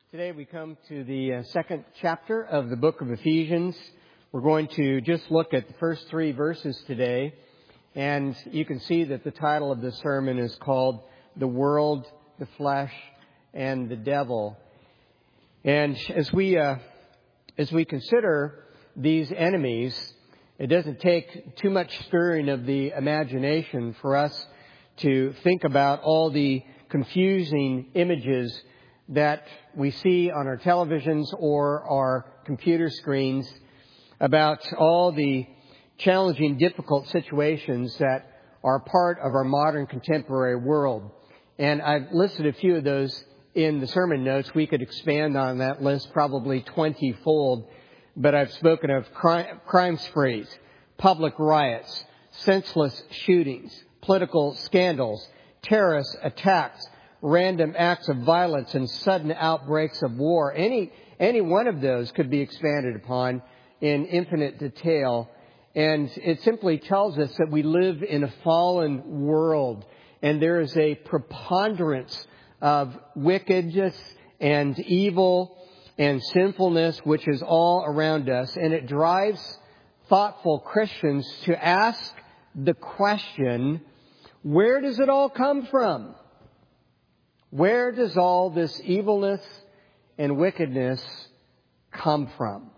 Today we come to the second chapter of the book of Ephesians. We're going to just look at the first 3 verses today. And you can see that the title of this sermon is called The World, the Flesh, and the Devil. And as we consider these enemies, it doesn't take too much stirring of the imagination for us to think about all the confusing images that we see on our televisions or our computer screens about all the challenging, difficult situations that are part of our modern contemporary world. And I've listed a few of those in the sermon notes. We could expand on that list probably 20-fold. But I've spoken of crime sprees, public riots, senseless shootings, political scandals, terrorist attacks, random acts of violence, and sudden outbreaks of war. Any one of those could be expanded upon in infinite detail. And it simply tells us that we live in a fallen world, and there is a preponderance of wickedness and evil and sinfulness which is all around us. And it drives thoughtful Christians to ask the question, where does it all come from? Where does all this evilness and wickedness come from?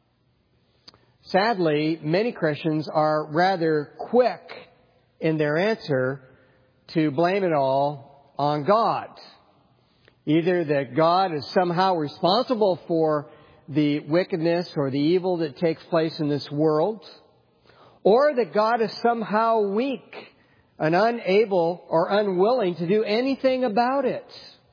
Sadly, many Christians are rather quick in their answer to blame it all on God. Either that God is somehow responsible for the wickedness or the evil that takes place in this world, or that God is somehow weak and unable or unwilling to do anything about it,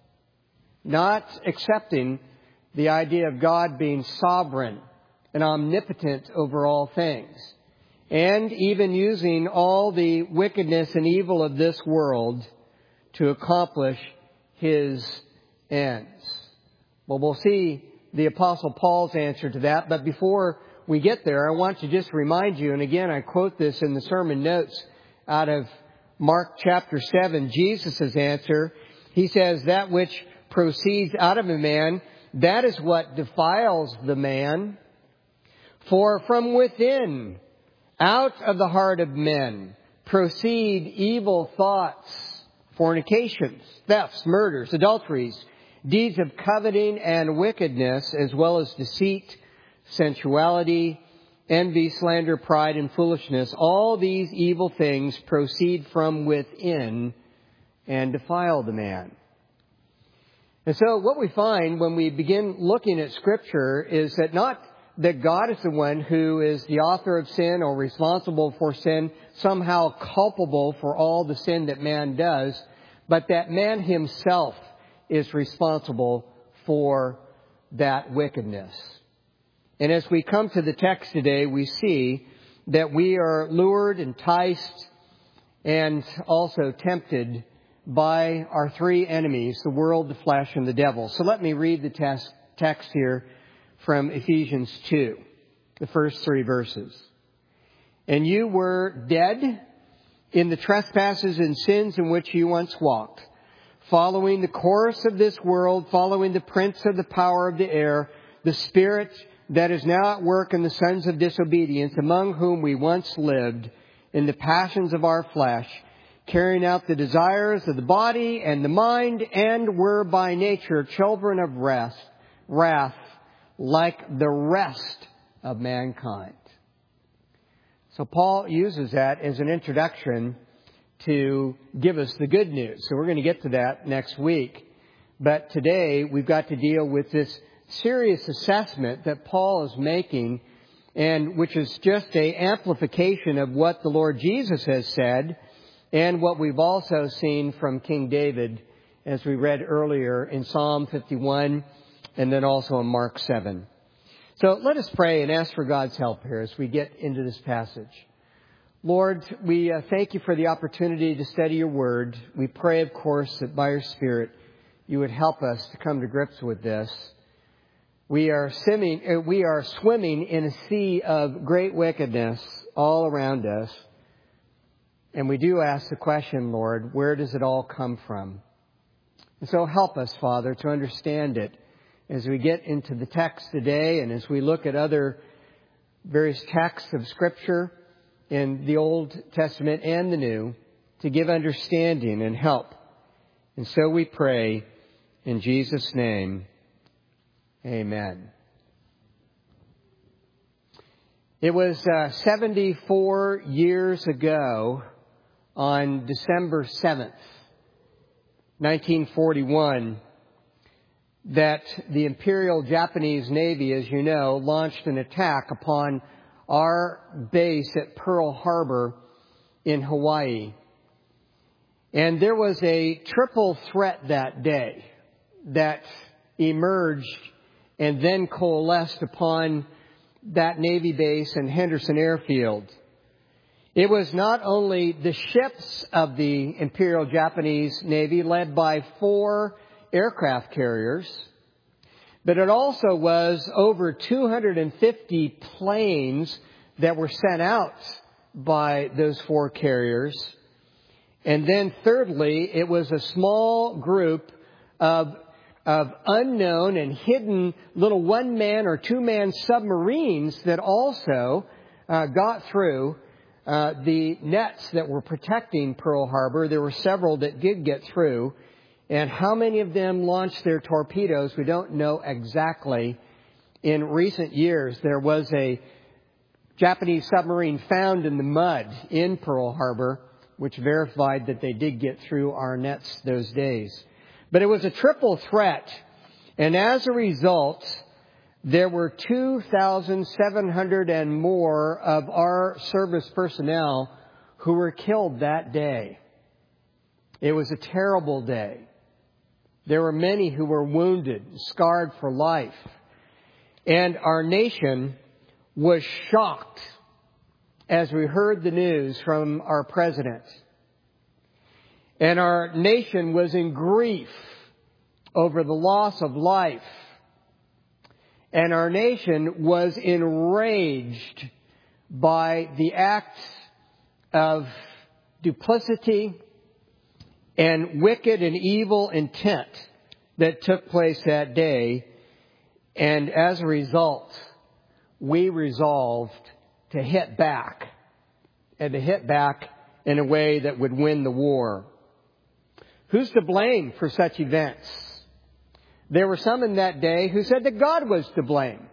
not accepting the idea of God being sovereign and omnipotent over all things, and even using all the wickedness and evil of this world to accomplish His ends. Well, we'll see the Apostle Paul's answer to that, but before we get there, I want to just remind you, and again, I quote this in the sermon notes out of Mark chapter 7, Jesus' answer. He says, that which proceeds out of a man, that is what defiles the man. For from within, out of the heart of men, proceed evil thoughts, fornications, thefts, murders, adulteries, deeds of coveting and wickedness, as well as deceit, sensuality, envy, slander, pride, and foolishness. All these evil things proceed from within and defile the man. And so what we find when we begin looking at Scripture is that not that God is the one who is the author of sin or responsible for sin, somehow culpable for all the sin that man does, but that man himself is responsible for that wickedness. And as we come to the text today, we see that we are lured, enticed, and also tempted by our 3 enemies, the world, the flesh, and the devil. So let me read the text here from Ephesians 2, the first 3 verses. And you were dead in the trespasses and sins in which you once walked, following the course of this world, following the prince of the power of the air, the spirit that is now at work in the sons of disobedience, among whom we once lived in the passions of our flesh, carrying out the desires of the body and the mind, and were by nature children of wrath, like the rest of mankind. So Paul uses that as an introduction to give us the good news. So we're going to get to that next week. But today we've got to deal with this serious assessment that Paul is making, and which is just an amplification of what the Lord Jesus has said and what we've also seen from King David as we read earlier in Psalm 51 and then also in Mark 7. So let us pray and ask for God's help here as we get into this passage. Lord, we thank you for the opportunity to study your word. We pray, of course, that by your Spirit you would help us to come to grips with this. We are swimming in a sea of great wickedness all around us. And we do ask the question, Lord, where does it all come from? And so help us, Father, to understand it as we get into the text today and as we look at other various texts of Scripture in the Old Testament and the New, to give understanding and help. And so we pray in Jesus' name, amen. It was 74 years ago on December 7th, 1941, that the Imperial Japanese Navy, as you know, launched an attack upon our base at Pearl Harbor in Hawaii. And there was a triple threat that day that emerged and then coalesced upon that Navy base and Henderson Airfield. It was not only the ships of the Imperial Japanese Navy led by 4 aircraft carriers, but it also was over 250 planes that were sent out by those 4 carriers. And then thirdly, it was a small group of unknown and hidden little 1-man or 2-man submarines that also got through the nets that were protecting Pearl Harbor. There were several that did get through. And how many of them launched their torpedoes, we don't know exactly. In recent years, there was a Japanese submarine found in the mud in Pearl Harbor, which verified that they did get through our nets those days. But it was a triple threat. And as a result, there were 2,700 and more of our service personnel who were killed that day. It was a terrible day. There were many who were wounded, scarred for life. And our nation was shocked as we heard the news from our president. And our nation was in grief over the loss of life. And our nation was enraged by the acts of duplicity and wicked and evil intent that took place that day. And as a result, we resolved to hit back, and to hit back in a way that would win the war. Who's to blame for such events? There were some in that day who said that God was to blame.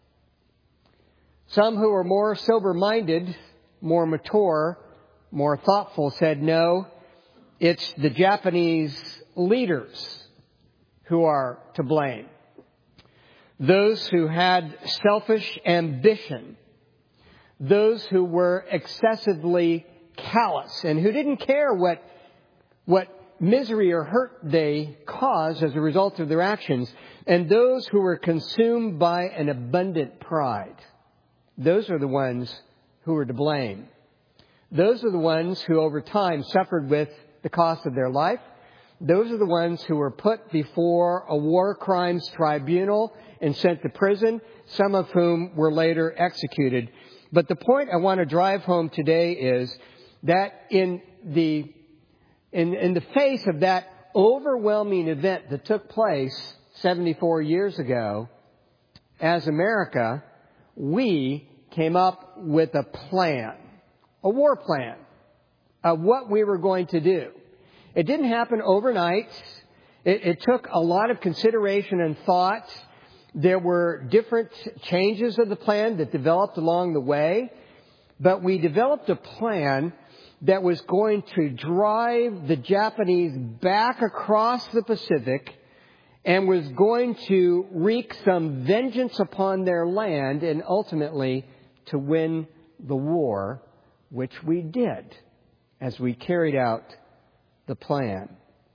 Some who were more sober-minded, more mature, more thoughtful said, no, it's the Japanese leaders who are to blame. Those who had selfish ambition, those who were excessively callous and who didn't care what misery or hurt they caused as a result of their actions, and those who were consumed by an abundant pride. Those are the ones who are to blame. Those are the ones who over time suffered with the cost of their life. Those are the ones who were put before a war crimes tribunal and sent to prison, some of whom were later executed. But the point I want to drive home today is that in the face of that overwhelming event that took place 74 years ago, as America, we came up with a plan, a war plan of what we were going to do. It didn't happen overnight. It took a lot of consideration and thought. There were different changes of the plan that developed along the way, but we developed a plan that was going to drive the Japanese back across the Pacific and was going to wreak some vengeance upon their land and ultimately to win the war, which we did as we carried out the plan.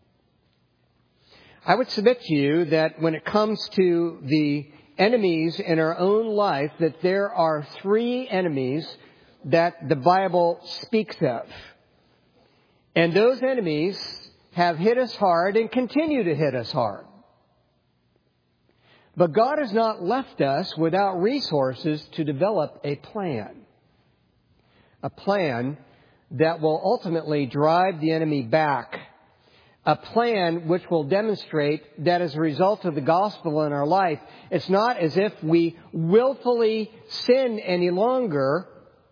I would submit to you that when it comes to the enemies in our own life, that there are 3 enemies that the Bible speaks of. And those enemies have hit us hard and continue to hit us hard. But God has not left us without resources to develop a plan. A plan that will ultimately drive the enemy back. a plan which will demonstrate that as a result of the gospel in our life, it's not as if we willfully sin any longer,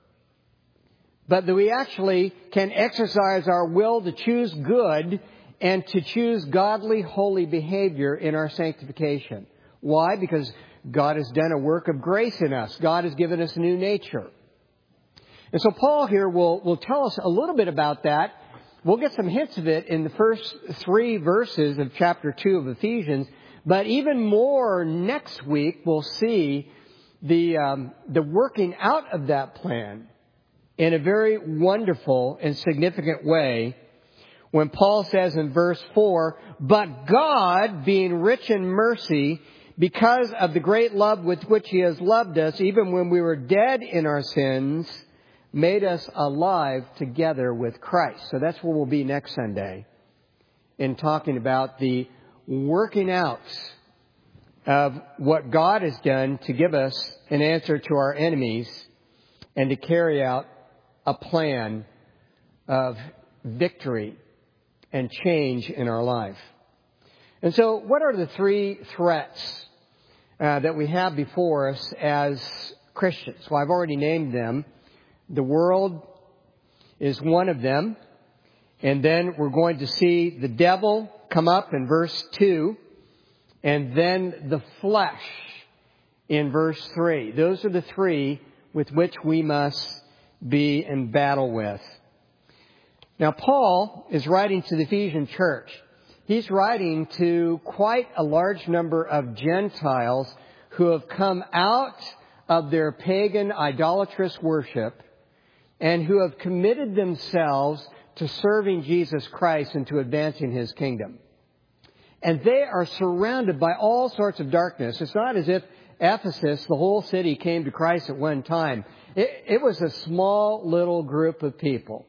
but that we actually can exercise our will to choose good and to choose godly, holy behavior in our sanctification. Why? Because God has done a work of grace in us. God has given us a new nature. And so Paul here will tell us a little bit about that. We'll get some hints of it in the first 3 verses of chapter 2 of Ephesians. But even more next week, we'll see the working out of that plan in a very wonderful and significant way when Paul says in verse 4, "But God, being rich in mercy, because of the great love with which He has loved us, even when we were dead in our sins, made us alive together with Christ." So that's where we'll be next Sunday, in talking about the working out of what God has done to give us an answer to our enemies and to carry out a plan of victory and change in our life. And so what are the 3 threats that we have before us as Christians? Well, I've already named them. The world is one of them. And then we're going to see the devil come up in verse 2. And then the flesh in verse 3. Those are the 3 with which we must be in battle with. Now, Paul is writing to the Ephesian church. He's writing to quite a large number of Gentiles who have come out of their pagan idolatrous worship and who have committed themselves to serving Jesus Christ and to advancing His kingdom. And they are surrounded by all sorts of darkness. It's not as if Ephesus, the whole city, came to Christ at one time. It was a small little group of people.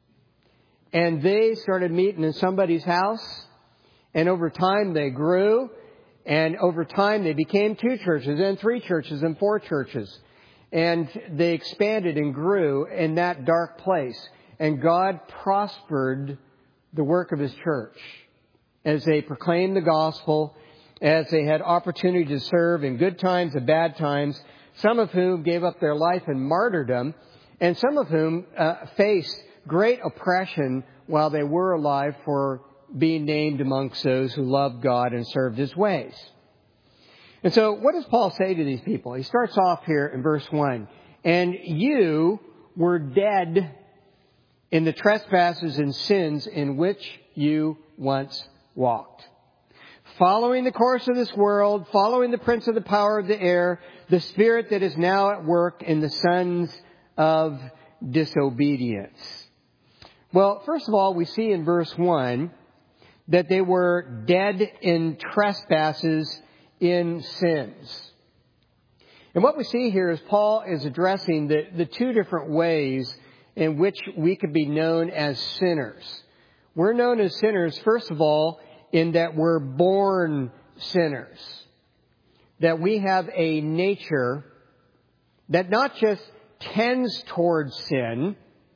And they started meeting in somebody's house. And over time they grew. And over time they became 2 churches, and 3 churches, and 4 churches. And they expanded and grew in that dark place. And God prospered the work of His church as they proclaimed the gospel, as they had opportunity to serve in good times and bad times, some of whom gave up their life in martyrdom, and some of whom faced great oppression while they were alive for being named amongst those who loved God and served His ways. And so what does Paul say to these people? He starts off here in verse 1. "And you were dead in the trespasses and sins in which you once walked, following the course of this world, following the prince of the power of the air, the spirit that is now at work in the sons of disobedience." Well, first of all, we see in verse 1 that they were dead in trespasses, in sins. And what we see here is Paul is addressing the 2 different ways in which we could be known as sinners. We're known as sinners, first of all, in that we're born sinners. That we have a nature that not just tends towards sin,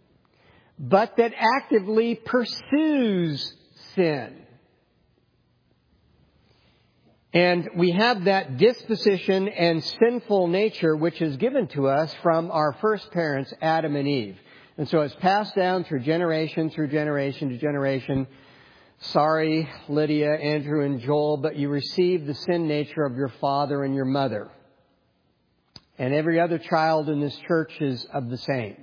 but that actively pursues sin. And we have that disposition and sinful nature which is given to us from our first parents, Adam and Eve. And so it's passed down through generation to generation. Sorry, Lydia, Andrew, and Joel, but you received the sin nature of your father and your mother. And every other child in this church is of the same.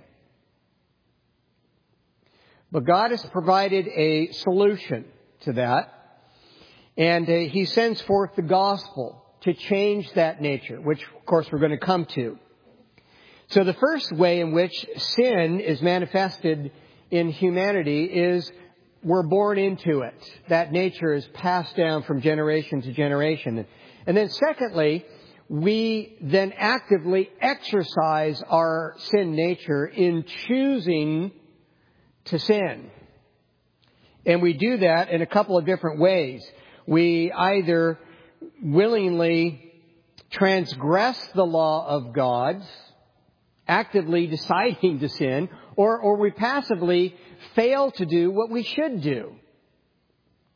But God has provided a solution to that. And He sends forth the gospel to change that nature, which, of course, we're going to come to. So the first way in which sin is manifested in humanity is we're born into it. That nature is passed down from generation to generation. And then secondly, we then actively exercise our sin nature in choosing to sin. And we do that in a couple of different ways. We either willingly transgress the law of God, actively deciding to sin, or we passively fail to do what we should do.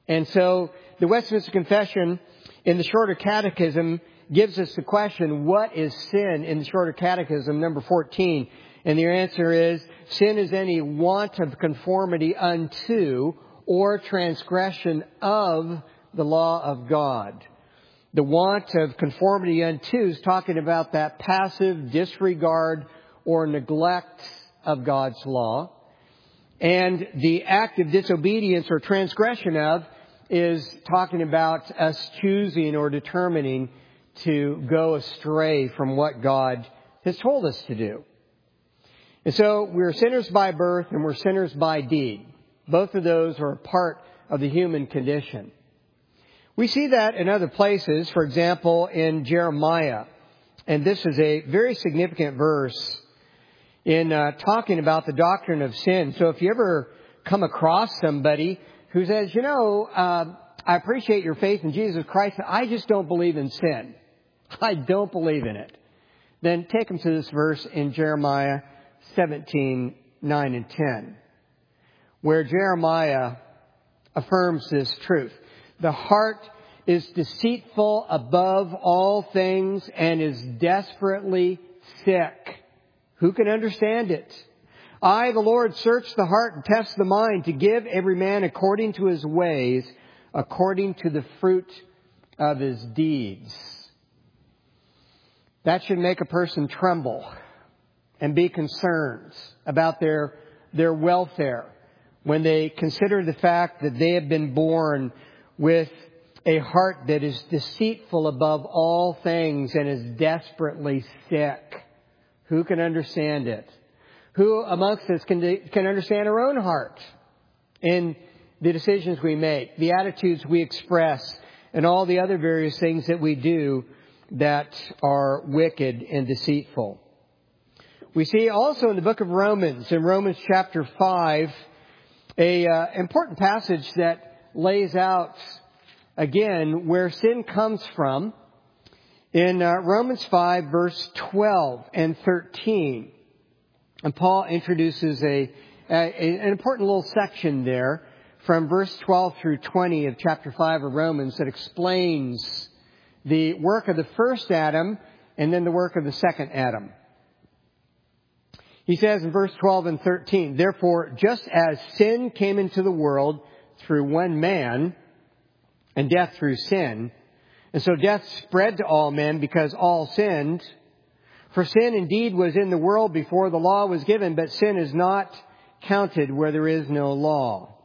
And so the Westminster Confession in the Shorter Catechism gives us the question, what is sin, in the Shorter Catechism, number 14? And the answer is, sin is any want of conformity unto or transgression of the law of God. The want of conformity unto is talking about that passive disregard or neglect of God's law. And the act of disobedience or transgression of is talking about us choosing or determining to go astray from what God has told us to do. And so we're sinners by birth and we're sinners by deed. Both of those are a part of the human condition. We see that in other places, for example, in Jeremiah. And this is a very significant verse in talking about the doctrine of sin. So if you ever come across somebody who says, I appreciate your faith in Jesus Christ, but I just don't believe in sin. I don't believe in it. Then take them to this verse in Jeremiah 17, 9 and 10, where Jeremiah affirms this truth. The heart is deceitful above all things and is desperately sick. Who can understand it? I, the Lord, search the heart and test the mind to give every man according to his ways, according to the fruit of his deeds. That should make a person tremble and be concerned about their welfare when they consider the fact that they have been born with a heart that is deceitful above all things and is desperately sick. Who can understand it? Who amongst us can understand our own heart in the decisions we make, the attitudes we express, and all the other various things that we do that are wicked and deceitful? We see also in the book of Romans, in Romans chapter 5, a important passage that lays out again where sin comes from. In Romans 5, verse 12 and 13, and Paul introduces an important little section there from verse 12 through 20 of chapter 5 of Romans that explains the work of the first Adam and then the work of the second Adam. He says in verse 12 and 13, therefore, just as sin came into the world through one man, and death through sin, and so death spread to all men because all sinned. For sin indeed was in the world before the law was given, but sin is not counted where there is no law.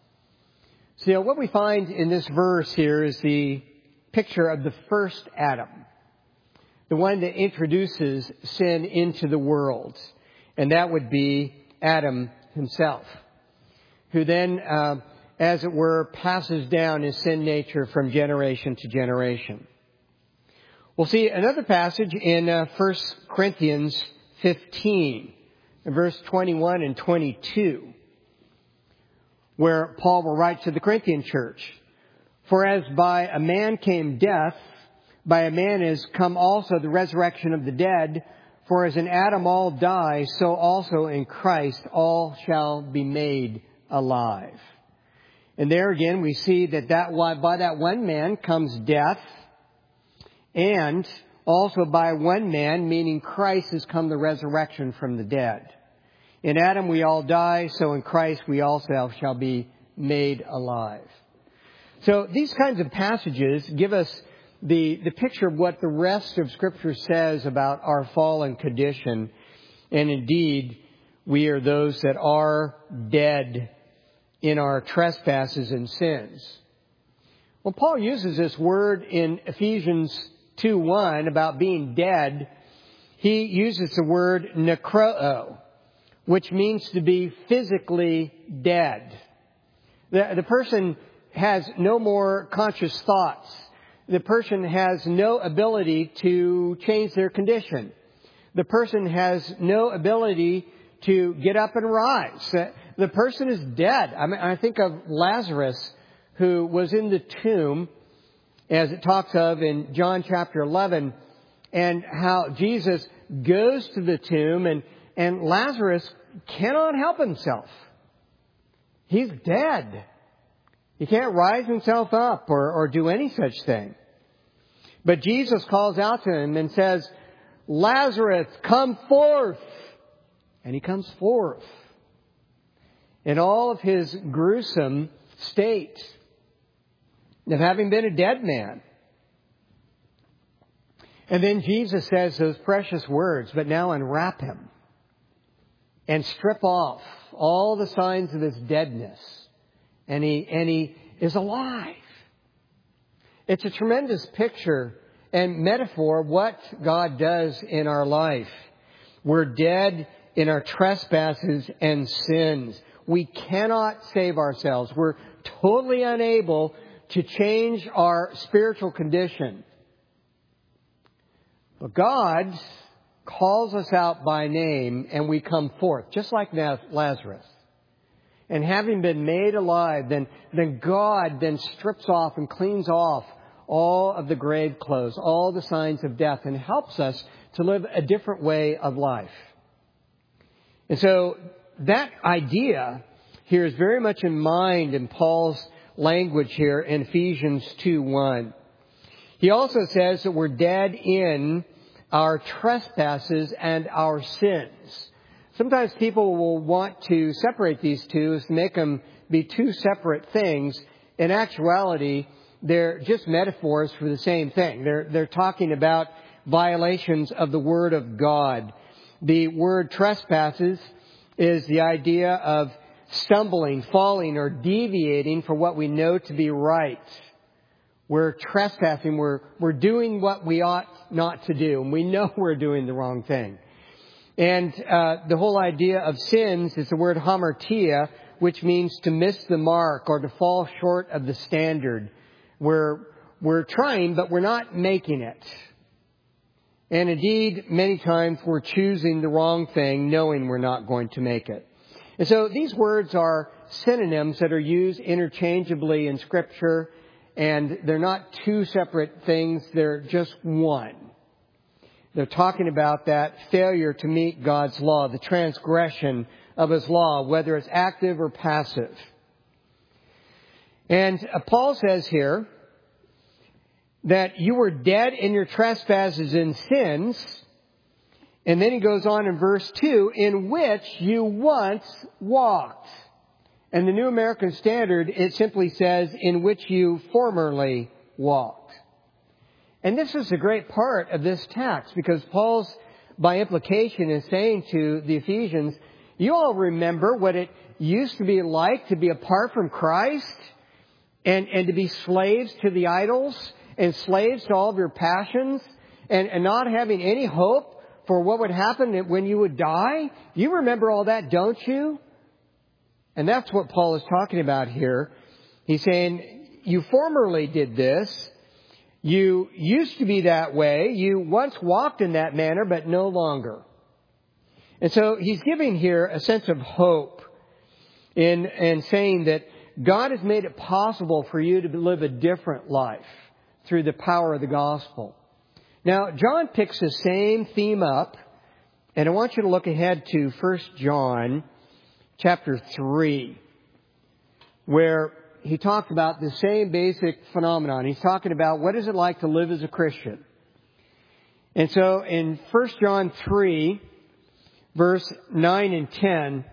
So what we find in this verse here is the picture of the first Adam, the one that introduces sin into the world. And that would be Adam himself, who then, as it were, passes down his sin nature from generation to generation. We'll see another passage in 1 Corinthians 15, in verse 21 and 22, where Paul will write to the Corinthian church, for as by a man came death, by a man is come also the resurrection of the dead. For as in Adam all die, so also in Christ all shall be made alive. And there again we see that by that one man comes death, and also by one man, meaning Christ, has come the resurrection from the dead. In Adam we all die, so in Christ we also shall be made alive. So these kinds of passages give us the picture of what the rest of Scripture says about our fallen condition. And indeed, we are those that are dead in our trespasses and sins. Well, Paul uses this word in Ephesians 2:1 about being dead. He uses the word nekroo, which means to be physically dead. The person has no more conscious thoughts. The person has no ability to change their condition. The person has no ability to get up and rise. The person is dead. I think of Lazarus, who was in the tomb, as it talks of in John chapter 11, and how Jesus goes to the tomb, and Lazarus cannot help himself. He's dead. He can't rise himself up or do any such thing. But Jesus calls out to him and says, Lazarus, come forth. And he comes forth in all of his gruesome state of having been a dead man. And then Jesus says those precious words, but now unwrap him and strip off all the signs of his deadness. And he is alive. It's a tremendous picture and metaphor of what God does in our life. We're dead in our trespasses and sins. We cannot save ourselves. We're totally unable to change our spiritual condition. But God calls us out by name and we come forth, just like Lazarus. And having been made alive, then God then strips off and cleans off all of the grave clothes, all the signs of death, and helps us to live a different way of life. And so that idea here is very much in mind in Paul's language here in Ephesians 2:1. He also says that we're dead in our trespasses and our sins. Sometimes people will want to separate these two, to make them be two separate things. In actuality, they're just metaphors for the same thing. They're talking about violations of the Word of God. The word trespasses is the idea of stumbling, falling, or deviating from what we know to be right. We're trespassing. We're doing what we ought not to do, and we know we're doing the wrong thing. And the whole idea of sins is the word hamartia, which means to miss the mark or to fall short of the standard. We're trying, but we're not making it. And indeed, many times we're choosing the wrong thing, knowing we're not going to make it. And so these words are synonyms that are used interchangeably in Scripture, and they're not two separate things, they're just one. They're talking about that failure to meet God's law, the transgression of His law, whether it's active or passive. And Paul says here that you were dead in your trespasses and sins. And then he goes on in verse 2, in which you once walked. And the New American Standard, it simply says, in which you formerly walked. And this is a great part of this text, because Paul's, by implication, is saying to the Ephesians, you all remember what it used to be like to be apart from Christ and to be slaves to the idols and slaves to all of your passions and not having any hope for what would happen when you would die? You remember all that, don't you? And that's what Paul is talking about here. He's saying, you formerly did this. You used to be that way. You once walked in that manner, but no longer. And so he's giving here a sense of hope in saying that God has made it possible for you to live a different life through the power of the gospel. Now, John picks the same theme up, and I want you to look ahead to 1 John chapter 3, where he talked about the same basic phenomenon. He's talking about what is it like to live as a Christian. And so in 1 John 3, verse 9 and 10,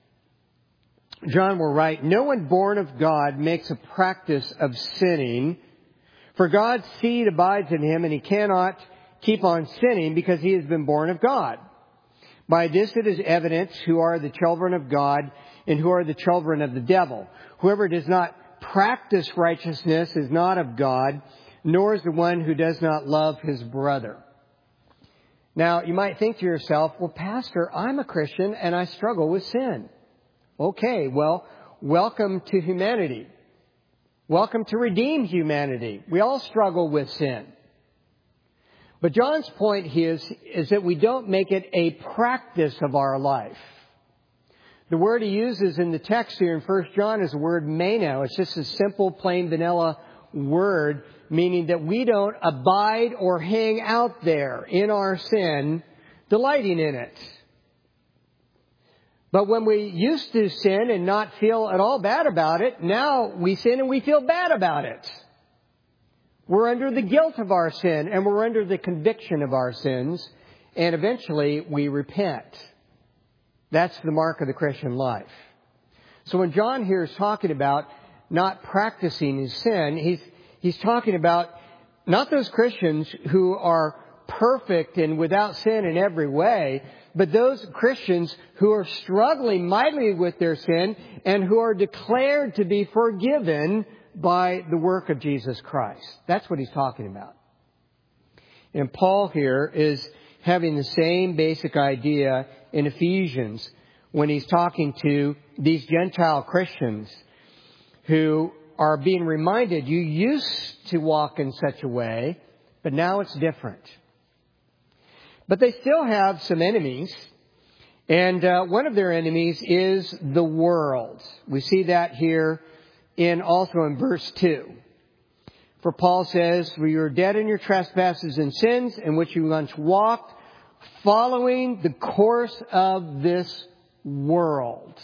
John will write, no one born of God makes a practice of sinning, for God's seed abides in him, and he cannot keep on sinning because he has been born of God. By this it is evident who are the children of God and who are the children of the devil. Whoever does not practice righteousness is not of God, nor is the one who does not love his brother. Now, you might think to yourself, well, Pastor, I'm a Christian and I struggle with sin. Okay, well, welcome to humanity. Welcome to redeem humanity. We all struggle with sin. But John's point here is that we don't make it a practice of our life. The word he uses in the text here in 1 John is the word meno. It's just a simple, plain, vanilla word, meaning that we don't abide or hang out there in our sin, delighting in it. But when we used to sin and not feel at all bad about it, now we sin and we feel bad about it. We're under the guilt of our sin and we're under the conviction of our sins. And eventually we repent. That's the mark of the Christian life. So when John here is talking about not practicing his sin, he's talking about not those Christians who are perfect and without sin in every way, but those Christians who are struggling mightily with their sin and who are declared to be forgiven by the work of Jesus Christ. That's what he's talking about. And Paul here is having the same basic idea in Ephesians when he's talking to these Gentile Christians who are being reminded, you used to walk in such a way, but now it's different. But they still have some enemies, and one of their enemies is the world. We see that here also in verse 2. For Paul says, "For you are dead in your trespasses and sins, in which you once walked, following the course of this world."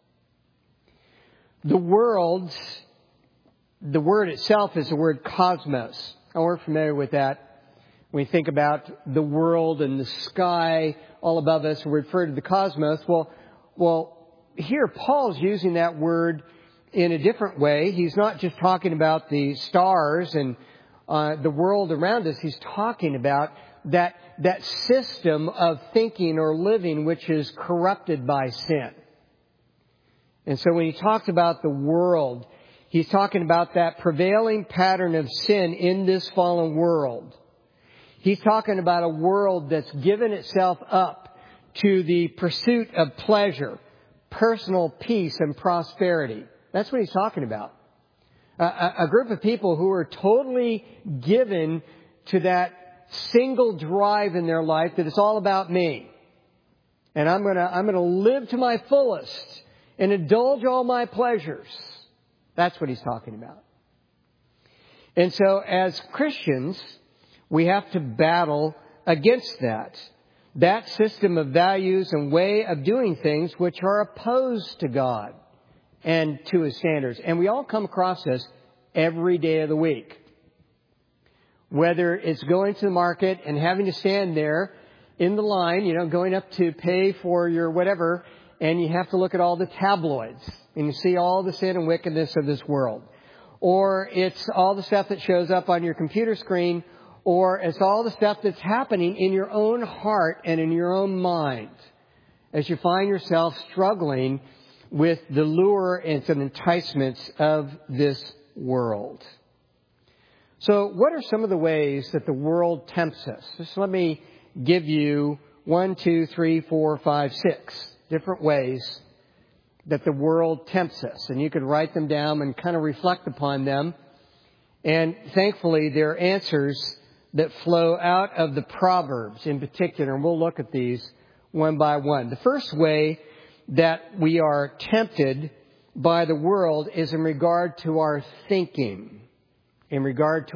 The world, the word itself is the word cosmos. And we're familiar with that. When we think about the world and the sky all above us, we refer to the cosmos. Well, here Paul's using that word in a different way. He's not just talking about the stars and the world around us. He's talking about that system of thinking or living which is corrupted by sin. And so when he talks about the world, he's talking about that prevailing pattern of sin in this fallen world. He's talking about a world that's given itself up to the pursuit of pleasure, personal peace, and prosperity. That's what he's talking about. A group of people who are totally given to that single drive in their life that it's all about me. And I'm gonna live to my fullest and indulge all my pleasures. That's what he's talking about. And so as Christians, we have to battle against that system of values and way of doing things which are opposed to God and to His standards. And we all come across this every day of the week. Whether it's going to the market and having to stand there in the line, going up to pay for your whatever, and you have to look at all the tabloids and you see all the sin and wickedness of this world. Or it's all the stuff that shows up on your computer screen, or it's all the stuff that's happening in your own heart and in your own mind as you find yourself struggling with the lure and some enticements of this world. So what are some of the ways that the world tempts us? Just let me give you 1, 2, 3, 4, 5, 6 different ways that the world tempts us. And you could write them down and kind of reflect upon them. And thankfully, they're answers that flow out of the Proverbs in particular. And we'll look at these one by one. The first way that we are tempted by the world is in regard to our thinking. And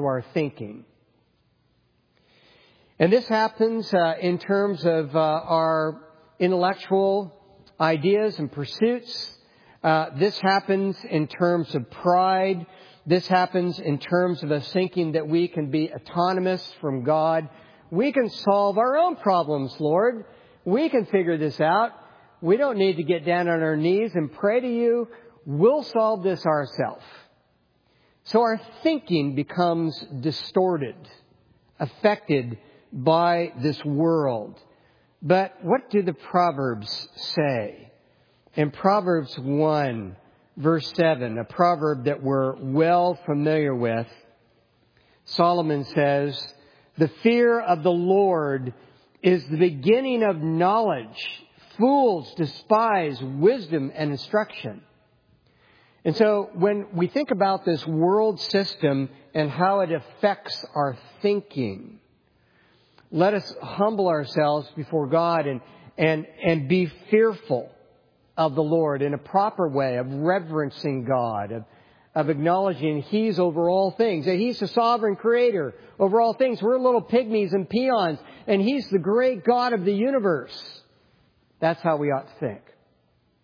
this happens in terms of our intellectual ideas and pursuits. This happens in terms of pride. This happens in terms of us thinking that we can be autonomous from God. We can solve our own problems, Lord. We can figure this out. We don't need to get down on our knees and pray to you. We'll solve this ourselves. So our thinking becomes distorted, affected by this world. But what do the Proverbs say? In Proverbs 1, verse 7, a proverb that we're well familiar with, Solomon says, "The fear of the Lord is the beginning of knowledge. Fools despise wisdom and instruction." And so when we think about this world system and how it affects our thinking, let us humble ourselves before God and be fearful of the Lord in a proper way, of reverencing God, of acknowledging He's over all things, that He's the sovereign creator over all things. We're little pygmies and peons, and He's the great God of the universe. That's how we ought to think.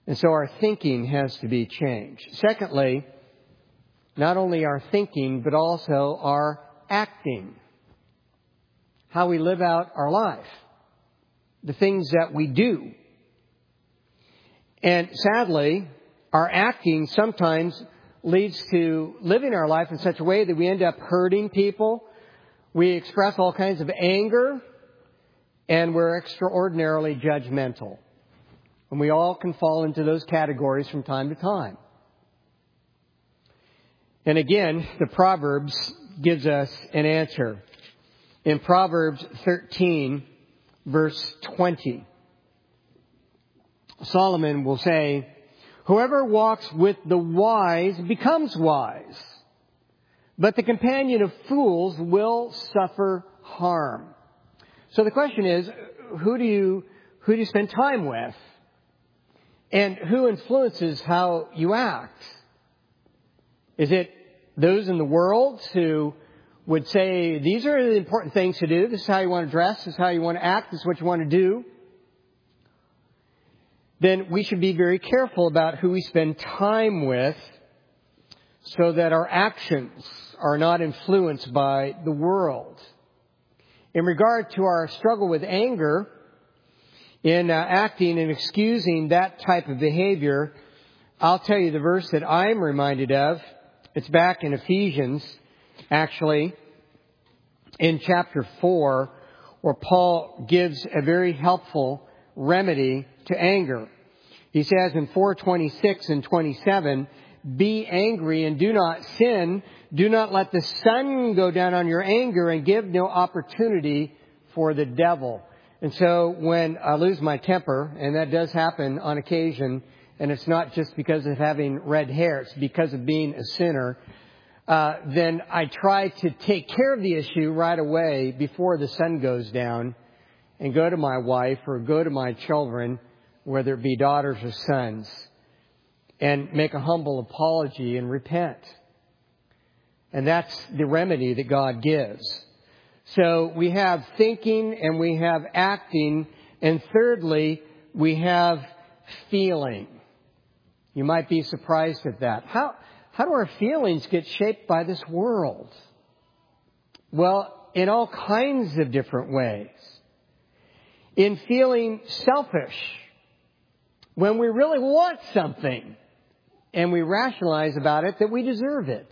And so our thinking has to be changed. Secondly, not only our thinking, but also our acting. How we live out our life. The things that we do. And sadly, our acting sometimes leads to living our life in such a way that we end up hurting people. We express all kinds of anger, and we're extraordinarily judgmental. And we all can fall into those categories from time to time. And again, the Proverbs gives us an answer. In Proverbs 13, verse 20, Solomon will say, "Whoever walks with the wise becomes wise, but the companion of fools will suffer harm." So the question is, who do you spend time with? And who influences how you act? Is it those in the world who would say, these are the important things to do, this is how you want to dress, this is how you want to act, this is what you want to do? Then we should be very careful about who we spend time with so that our actions are not influenced by the world. In regard to our struggle with anger, in acting and excusing that type of behavior, I'll tell you the verse that I'm reminded of. It's back in Ephesians, actually, in chapter 4, where Paul gives a very helpful remedy to anger. He says in 4:26 and 27, "Be angry and do not sin. Do not let the sun go down on your anger and give no opportunity for the devil." And so when I lose my temper, and that does happen on occasion, and it's not just because of having red hair, it's because of being a sinner, then I try to take care of the issue right away before the sun goes down and go to my wife or go to my children, whether it be daughters or sons, and make a humble apology and repent. And that's the remedy that God gives. So we have thinking and we have acting. And thirdly, we have feeling. You might be surprised at that. How do our feelings get shaped by this world? Well, in all kinds of different ways. In feeling selfish. When we really want something and we rationalize about it that we deserve it.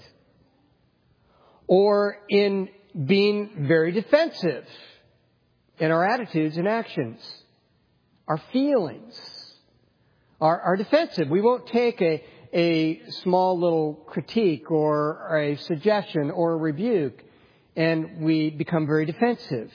Or in being very defensive in our attitudes and actions. Our feelings are defensive. We won't take a small little critique or a suggestion or a rebuke, and we become very defensive.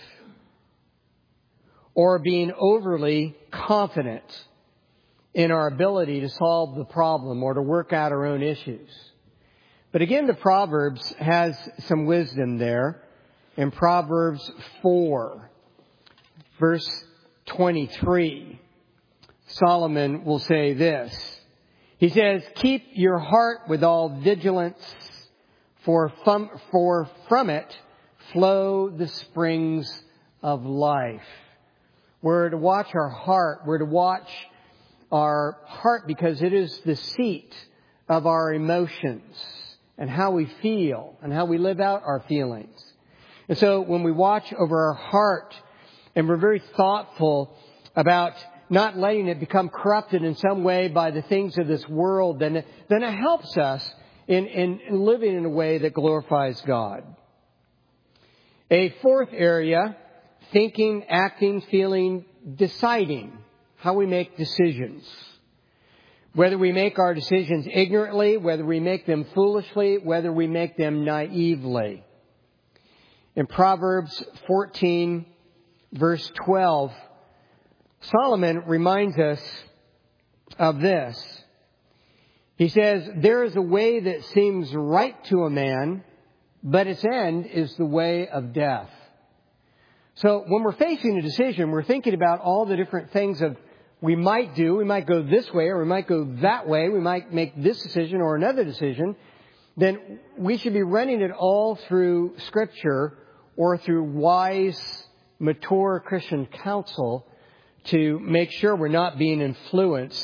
Or being overly confident in our ability to solve the problem or to work out our own issues. But again, the Proverbs has some wisdom there. In Proverbs 4, verse 23, Solomon will say this. He says, "Keep your heart with all vigilance, for from it flow the springs of life." We're to watch our heart. We're to watch our heart because it is the seat of our emotions and how we feel and how we live out our feelings. And so when we watch over our heart and we're very thoughtful about not letting it become corrupted in some way by the things of this world, then it helps us in living in a way that glorifies God. A fourth area, thinking, acting, feeling, deciding, how we make decisions. Whether we make our decisions ignorantly, whether we make them foolishly, whether we make them naively. In Proverbs 14, verse 12, Solomon reminds us of this. He says, "There is a way that seems right to a man, but its end is the way of death." So when we're facing a decision, we're thinking about all the different things of we might do. We might go this way or we might go that way. We might make this decision or another decision. Then we should be running it all through Scripture or through wise, mature Christian counsel to make sure we're not being influenced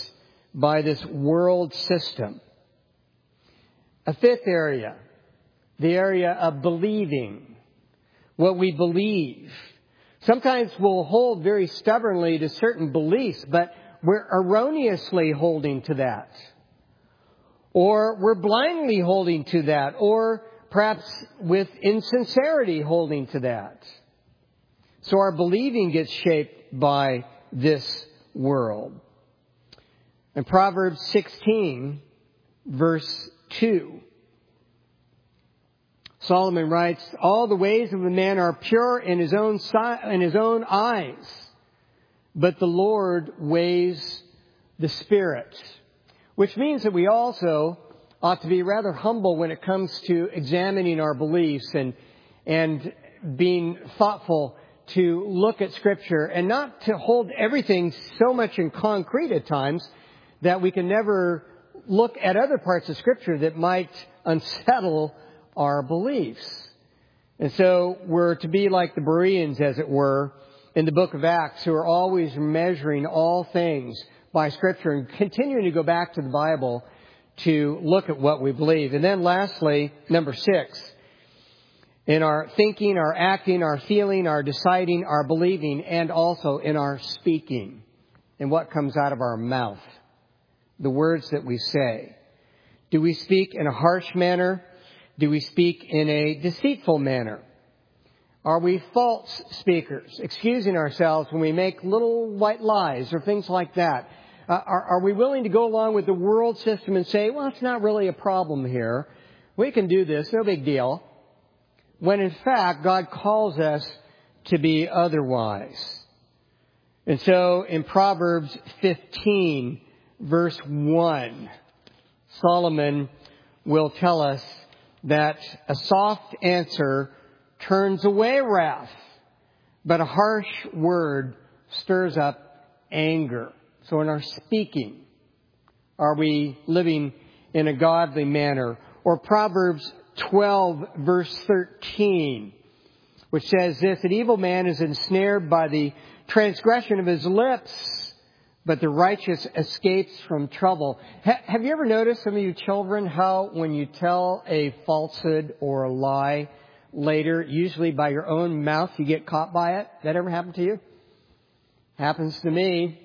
by this world system. A fifth area, the area of believing, what we believe. Sometimes we'll hold very stubbornly to certain beliefs, but we're erroneously holding to that. Or we're blindly holding to that, or perhaps with insincerity holding to that. So our believing gets shaped by this world. In Proverbs 16, verse 2, Solomon writes, "All the ways of a man are pure in his own eyes, but the Lord weighs the spirit." Which means that we also ought to be rather humble when it comes to examining our beliefs and being thoughtful to look at Scripture and not to hold everything so much in concrete at times that we can never look at other parts of Scripture that might unsettle our beliefs. And so we're to be like the Bereans, as it were, in the book of Acts, who are always measuring all things by Scripture and continuing to go back to the Bible to look at what we believe. And then lastly, number 6, in our thinking, our acting, our feeling, our deciding, our believing, and also in our speaking, and what comes out of our mouth, the words that we say. Do we speak in a harsh manner? Do we speak in a deceitful manner? Are we false speakers, excusing ourselves when we make little white lies or things like that? Are we willing to go along with the world system and say, well, it's not really a problem here. We can do this, no big deal. When in fact, God calls us to be otherwise. And so in Proverbs 15, verse 1, Solomon will tell us that a soft answer turns away wrath, but a harsh word stirs up anger. So in our speaking, are we living in a godly manner? Or Proverbs 12, verse 13, which says this, "An evil man is ensnared by the transgression of his lips, but the righteous escapes from trouble." Have you ever noticed, some of you children, how when you tell a falsehood or a lie later, usually by your own mouth, you get caught by it? That ever happened to you? Happens to me.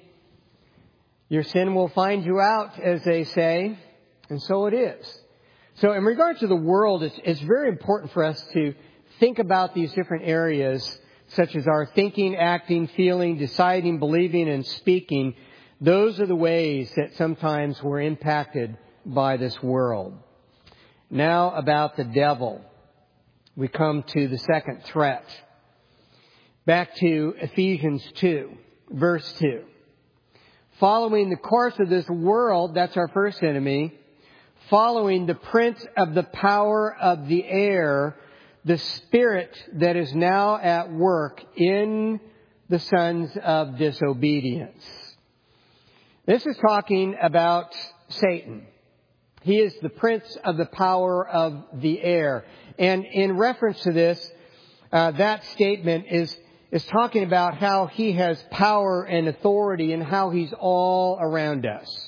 Your sin will find you out, as they say, and so it is. So in regard to the world, it's very important for us to think about these different areas, such as our thinking, acting, feeling, deciding, believing, and speaking. Those are the ways that sometimes we're impacted by this world. Now about the devil. We come to the second threat. Back to Ephesians 2, verse 2. "Following the course of this world," that's our first enemy, "following the prince of the power of the air, the spirit that is now at work in the sons of disobedience." This is talking about Satan. He is the prince of the power of the air. And in reference to this, that statement is talking about how he has power and authority and how he's all around us.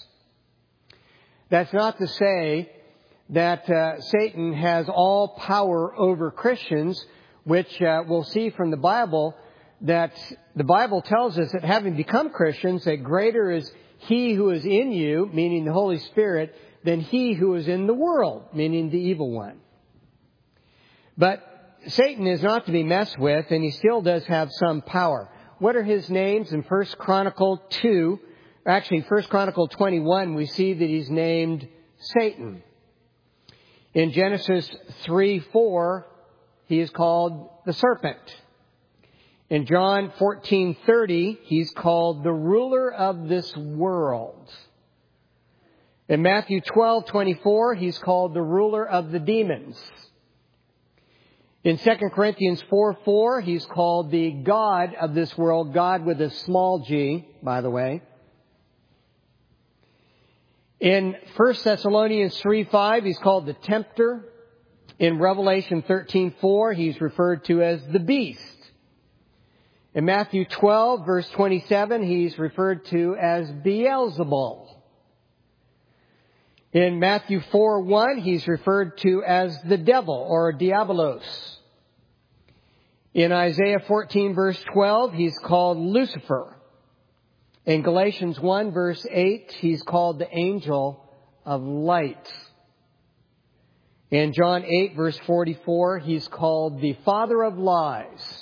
That's not to say that Satan has all power over Christians, which we'll see from the Bible, that the Bible tells us that having become Christians, that greater is he who is in you, meaning the Holy Spirit, than he who is in the world, meaning the evil one. But Satan is not to be messed with, and he still does have some power. What are his names? In 1 Chronicle 21, we see that he's named Satan. In Genesis 3:4, he is called the serpent. In John 14:30, he's called the ruler of this world. In Matthew 12:24, he's called the ruler of the demons. In 2 Corinthians 4:4, he's called the God of this world, God with a small g, by the way. In 1 Thessalonians 3:5, he's called the tempter. In Revelation 13:4, he's referred to as the beast. In Matthew 12, verse 27, he's referred to as Beelzebul. In Matthew 4:1, he's referred to as the devil or diabolos. In Isaiah 14 verse 12, he's called Lucifer. In Galatians 1 verse 8, he's called the angel of light. In John 8 verse 44, he's called the father of lies.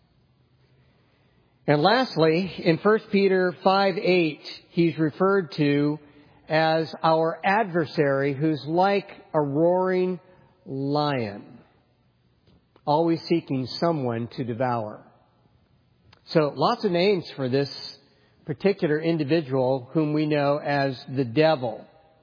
And lastly, in 1 Peter 5:8, he's referred to as our adversary who's like a roaring lion, always seeking someone to devour. So lots of names for this particular individual whom we know as the devil.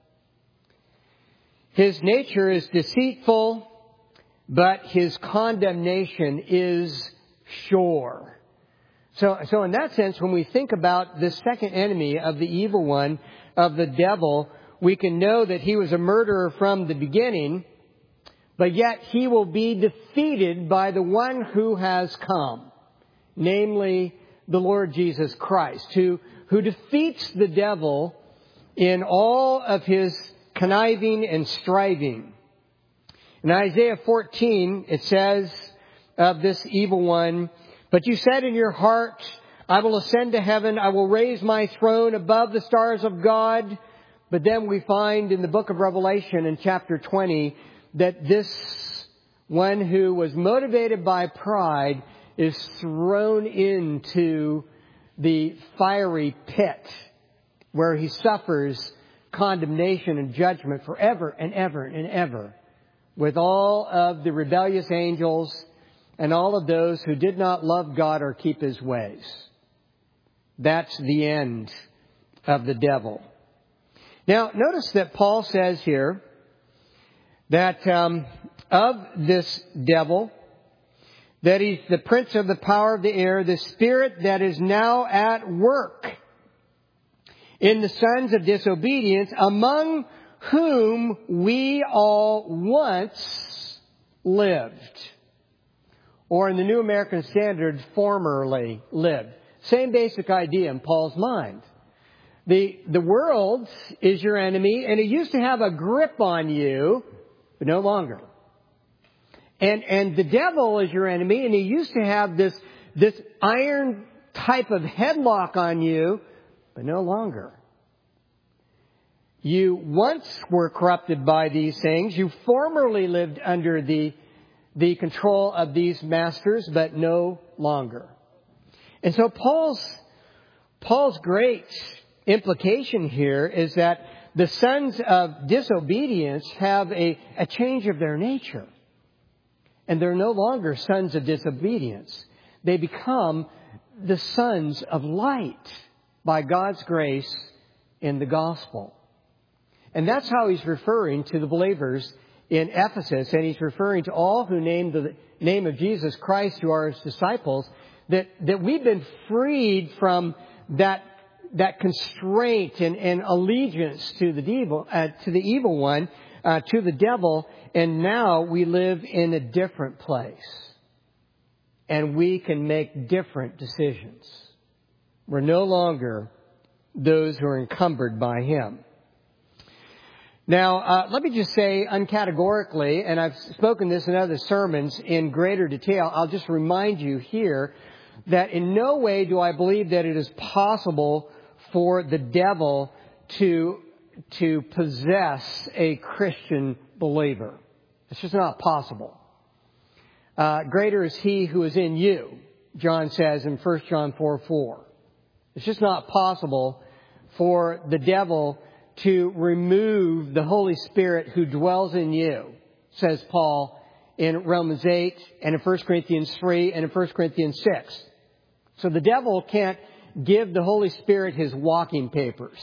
His nature is deceitful, but his condemnation is sure. So in that sense, when we think about this second enemy of the evil one, of the devil, we can know that he was a murderer from the beginning, but yet he will be defeated by the one who has come, namely the Lord Jesus Christ, who defeats the devil in all of his conniving and striving. In Isaiah 14, it says of this evil one, "But you said in your heart, I will ascend to heaven. I will raise my throne above the stars of God." But then we find in the book of Revelation in chapter 20 that this one who was motivated by pride is thrown into the fiery pit where he suffers condemnation and judgment forever and ever and ever with all of the rebellious angels and all of those who did not love God or keep His ways. That's the end of the devil. Now, notice that Paul says here that of this devil, that he's the prince of the power of the air, the spirit that is now at work in the sons of disobedience, among whom we all once lived. Or in the New American Standard, formerly lived. Same basic idea in Paul's mind. The world is your enemy, and it used to have a grip on you, but no longer. And the devil is your enemy, and he used to have this iron type of headlock on you, but no longer. You once were corrupted by these things. You formerly lived under the control of these masters, but no longer. And so Paul's great implication here is that the sons of disobedience have a change of their nature. And they're no longer sons of disobedience. They become the sons of light by God's grace in the gospel. And that's how he's referring to the believers in Ephesus. And he's referring to all who name the name of Jesus Christ, who are his disciples, that we've been freed from that constraint and allegiance to the evil one, to the devil. And now we live in a different place. And we can make different decisions. We're no longer those who are encumbered by him. Now, let me just say uncategorically, and I've spoken this in other sermons in greater detail, I'll just remind you here that in no way do I believe that it is possible for the devil to possess a Christian believer. It's just not possible. Greater is he who is in you, John says in 1 John 4:4. It's just not possible for the devil to remove the Holy Spirit who dwells in you, says Paul in Romans 8 and in 1 Corinthians 3 and in 1 Corinthians 6. So the devil can't give the Holy Spirit his walking papers.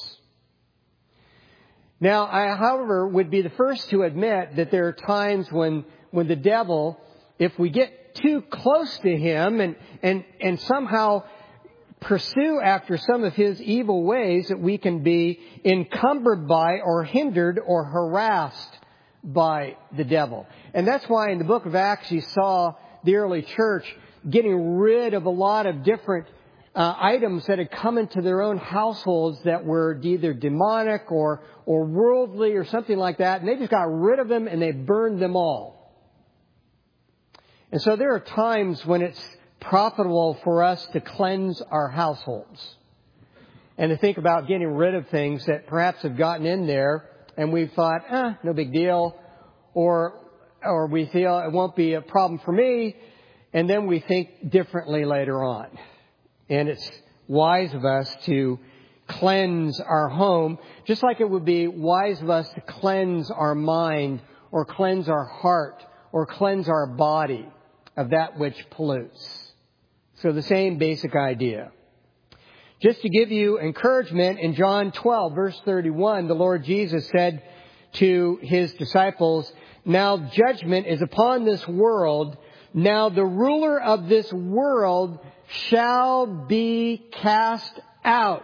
Now, I, however, would be the first to admit that there are times when the devil, if we get too close to him and somehow pursue after some of his evil ways, that we can be encumbered by or hindered or harassed by the devil. And that's why in the book of Acts you saw the early church getting rid of a lot of different items that had come into their own households that were either demonic or worldly or something like that, and they just got rid of them and they burned them all. And so there are times when it's profitable for us to cleanse our households and to think about getting rid of things that perhaps have gotten in there and we've thought, no big deal, or we feel it won't be a problem for me, and then we think differently later on. And it's wise of us to cleanse our home, just like it would be wise of us to cleanse our mind or cleanse our heart or cleanse our body of that which pollutes. So the same basic idea. Just to give you encouragement, in John 12, verse 31, the Lord Jesus said to His disciples, "Now judgment is upon this world. Now the ruler of this world shall be cast out."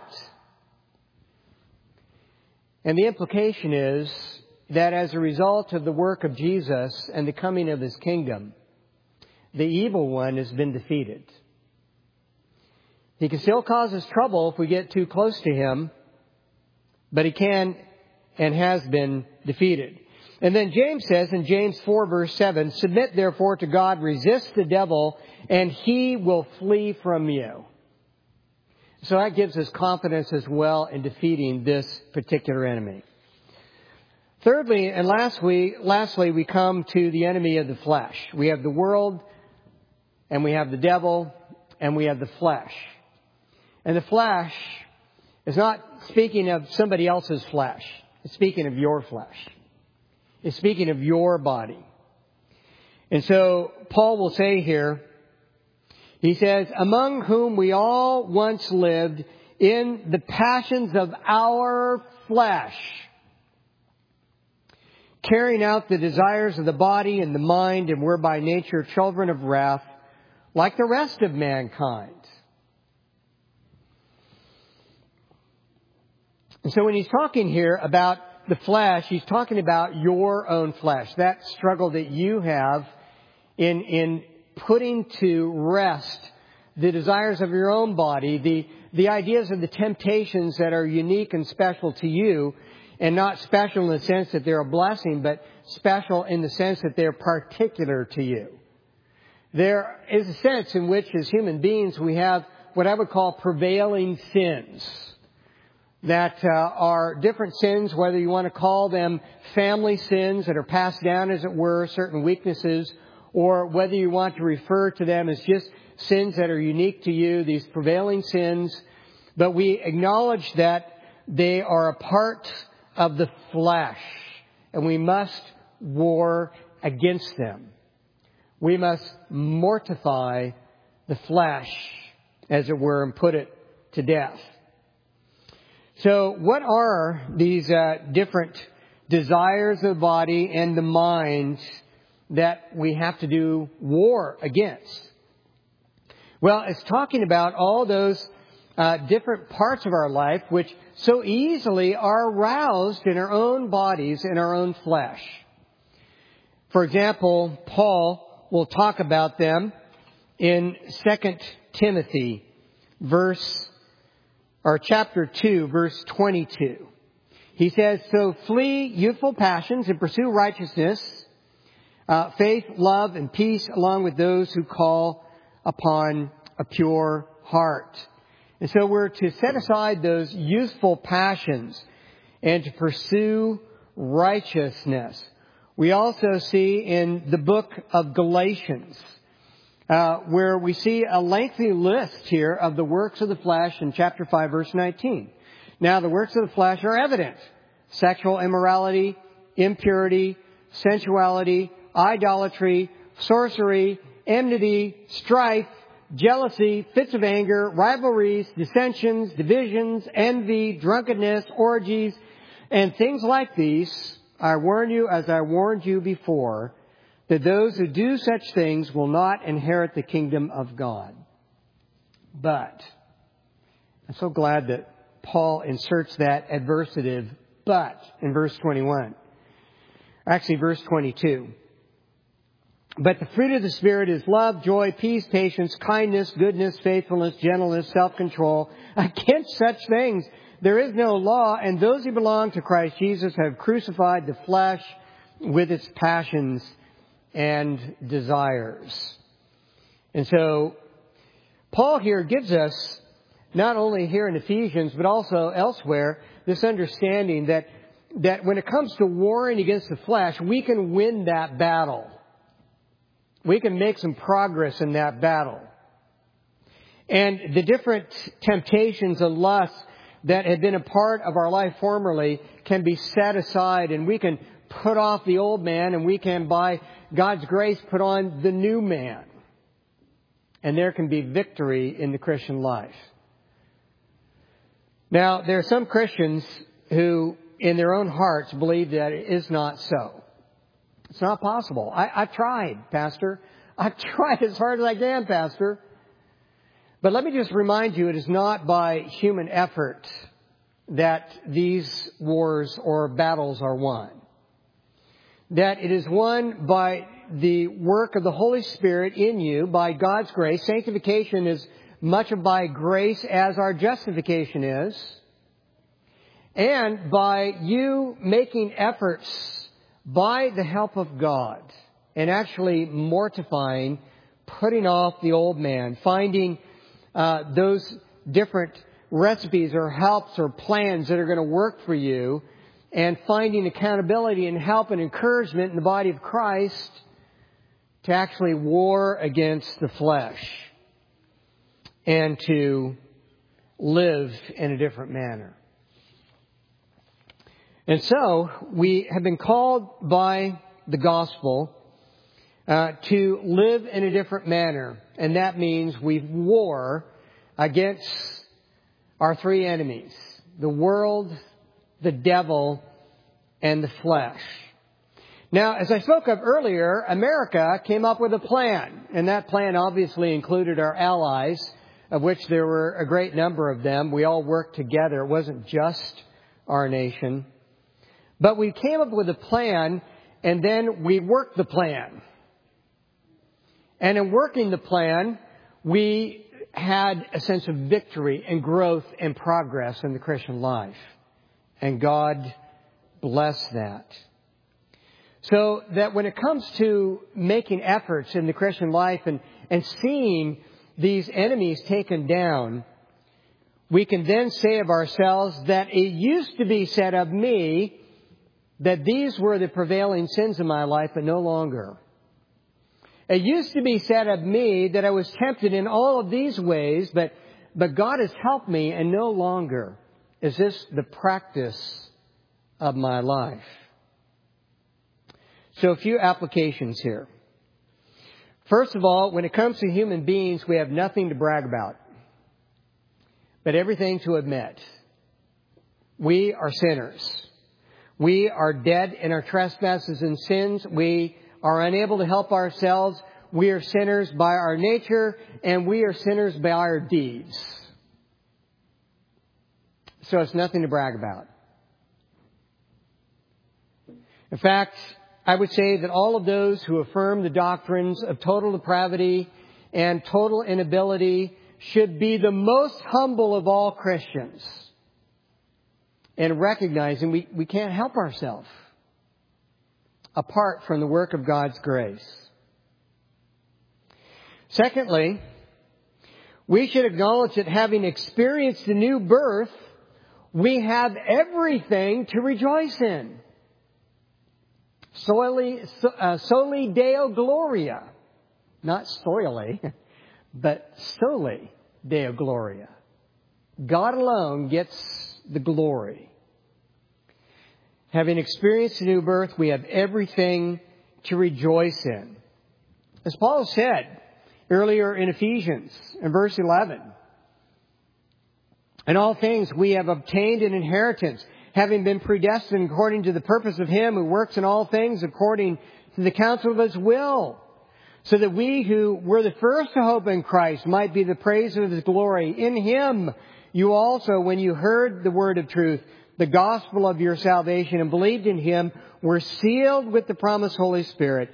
And the implication is that as a result of the work of Jesus and the coming of His kingdom, the evil one has been defeated. He can still cause us trouble if we get too close to him, but he can and has been defeated. And then James says in James 4 verse 7, "Submit therefore to God, resist the devil, and he will flee from you." So that gives us confidence as well in defeating this particular enemy. Thirdly and lastly, we come to the enemy of the flesh. We have the world, and we have the devil, and we have the flesh. And the flesh is not speaking of somebody else's flesh. It's speaking of your flesh. It's speaking of your body. And so Paul will say here, he says, "Among whom we all once lived in the passions of our flesh, carrying out the desires of the body and the mind, and were by nature children of wrath, like the rest of mankind." And so when he's talking here about the flesh, he's talking about your own flesh, that struggle that you have in putting to rest the desires of your own body, the ideas of the temptations that are unique and special to you, and not special in the sense that they're a blessing, but special in the sense that they're particular to you. There is a sense in which as human beings we have what I would call prevailing sins that are different sins, whether you want to call them family sins that are passed down, as it were, certain weaknesses, or whether you want to refer to them as just sins that are unique to you, these prevailing sins. But we acknowledge that they are a part of the flesh, and we must war against them. We must mortify the flesh, as it were, and put it to death. So what are these different desires of the body and the mind that we have to do war against? Well, it's talking about all those different parts of our life which so easily are aroused in our own bodies, in our own flesh. For example, Paul will talk about them in 2 Timothy chapter 2, verse 22. He says, "So flee youthful passions and pursue righteousness, faith, love, and peace, along with those who call upon a pure heart." And so we're to set aside those youthful passions and to pursue righteousness. We also see in the book of Galatians, where we see a lengthy list here of the works of the flesh in chapter 5, verse 19. Now, the works of the flesh are evident: sexual immorality, impurity, sensuality, idolatry, sorcery, enmity, strife, jealousy, fits of anger, rivalries, dissensions, divisions, envy, drunkenness, orgies, and things like these. I warn you, as I warned you before, that those who do such things will not inherit the kingdom of God. But, I'm so glad that Paul inserts that adversative, but, in verse 21. Actually, verse 22. But the fruit of the Spirit is love, joy, peace, patience, kindness, goodness, faithfulness, gentleness, self-control. Against such things there is no law, and those who belong to Christ Jesus have crucified the flesh with its passions and desires. And so Paul here gives us, not only here in Ephesians, but also elsewhere, this understanding that when it comes to warring against the flesh, we can win that battle. We can make some progress in that battle. And the different temptations and lusts that had been a part of our life formerly can be set aside, and we can put off the old man, and we can, by God's grace, put on the new man. And there can be victory in the Christian life. Now, there are some Christians who, in their own hearts, believe that it is not so. It's not possible. I've tried, Pastor. I've tried as hard as I can, Pastor. But let me just remind you, it is not by human effort that these wars or battles are won. That it is won by the work of the Holy Spirit in you, by God's grace. Sanctification is much by grace as our justification is. And by you making efforts by the help of God and actually mortifying, putting off the old man, finding those different recipes or helps or plans that are going to work for you, and finding accountability and help and encouragement in the body of Christ to actually war against the flesh and to live in a different manner. And so we have been called by the gospel to live in a different manner. And that means we war against our three enemies: the world, the devil, and the flesh. Now, as I spoke of earlier, America came up with a plan. And that plan obviously included our allies, of which there were a great number of them. We all worked together. It wasn't just our nation. But we came up with a plan, and then we worked the plan. And in working the plan, we had a sense of victory and growth and progress in the Christian life. And God blessed that. So that when it comes to making efforts in the Christian life and seeing these enemies taken down, we can then say of ourselves that it used to be said of me that these were the prevailing sins in my life, but no longer. It used to be said of me that I was tempted in all of these ways, but God has helped me, and no longer is this the practice of my life. So a few applications here. First of all, when it comes to human beings, we have nothing to brag about, but everything to admit. We are sinners. We are dead in our trespasses and sins. We are unable to help ourselves. We are sinners by our nature, and we are sinners by our deeds. So it's nothing to brag about. In fact, I would say that all of those who affirm the doctrines of total depravity and total inability should be the most humble of all Christians, and recognizing we can't help ourselves apart from the work of God's grace. Secondly, we should acknowledge that having experienced the new birth, we have everything to rejoice in. Soli Deo Gloria. Not soily, but soli Deo Gloria. God alone gets the glory. Having experienced the new birth, we have everything to rejoice in. As Paul said earlier in Ephesians, in verse 11, in all things we have obtained an inheritance, having been predestined according to the purpose of Him who works in all things according to the counsel of His will, so that we who were the first to hope in Christ might be the praise of His glory. In Him you also, when you heard the word of truth, the gospel of your salvation, and believed in Him, were sealed with the promised Holy Spirit,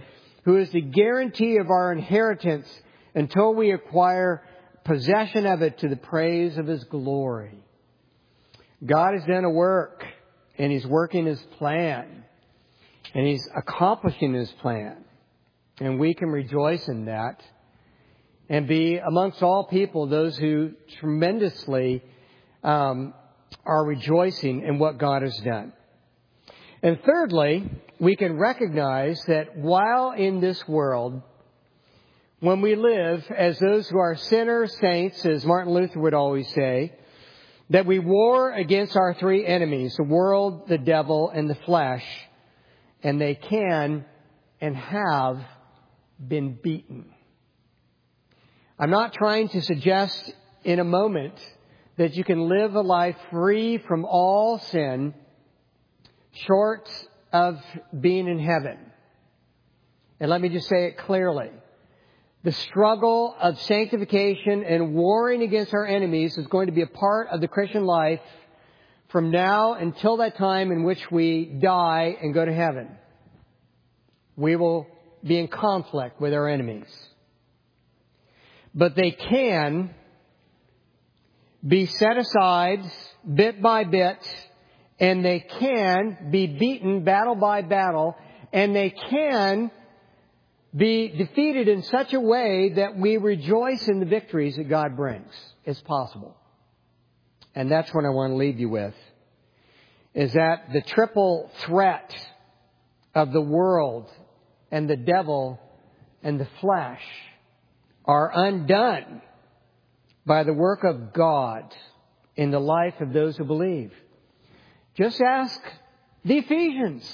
who is the guarantee of our inheritance until we acquire possession of it to the praise of His glory. God has done a work, and He's working His plan, and He's accomplishing His plan. And we can rejoice in that and be amongst all people those who tremendously are rejoicing in what God has done. And thirdly, we can recognize that while in this world, when we live as those who are sinners, saints, as Martin Luther would always say, that we war against our three enemies, the world, the devil, and the flesh, and they can and have been beaten. I'm not trying to suggest in a moment that you can live a life free from all sin, short of being in heaven. And let me just say it clearly. The struggle of sanctification and warring against our enemies is going to be a part of the Christian life from now until that time in which we die and go to heaven. We will be in conflict with our enemies. But they can be set aside bit by bit, and they can be beaten battle by battle, and they can be defeated in such a way that we rejoice in the victories that God brings. It's possible. And that's what I want to leave you with, is that the triple threat of the world and the devil and the flesh are undone by the work of God in the life of those who believe. Just ask the Ephesians,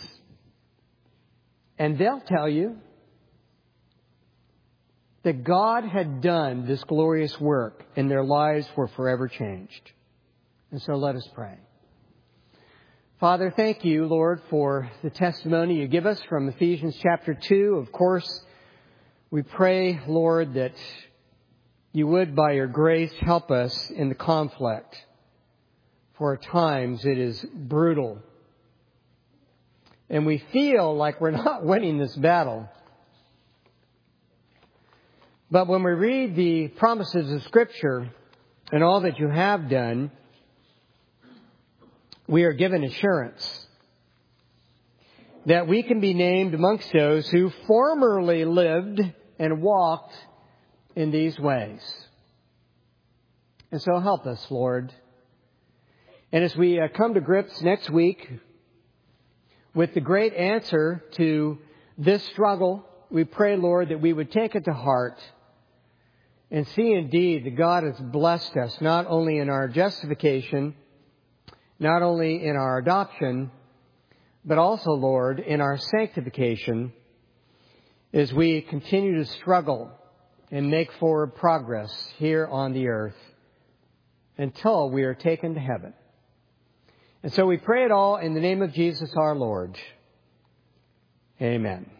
and they'll tell you that God had done this glorious work and their lives were forever changed. And so let us pray. Father, thank you, Lord, for the testimony you give us from Ephesians chapter 2. Of course, we pray, Lord, that you would, by your grace, help us in the conflict. For at times it is brutal. And we feel like we're not winning this battle. But when we read the promises of Scripture and all that you have done, we are given assurance that we can be named amongst those who formerly lived and walked in these ways. And so help us, Lord. And as we come to grips next week with the great answer to this struggle, we pray, Lord, that we would take it to heart and see indeed that God has blessed us not only in our justification, not only in our adoption, but also, Lord, in our sanctification as we continue to struggle and make forward progress here on the earth until we are taken to heaven. And so we pray it all in the name of Jesus our Lord. Amen.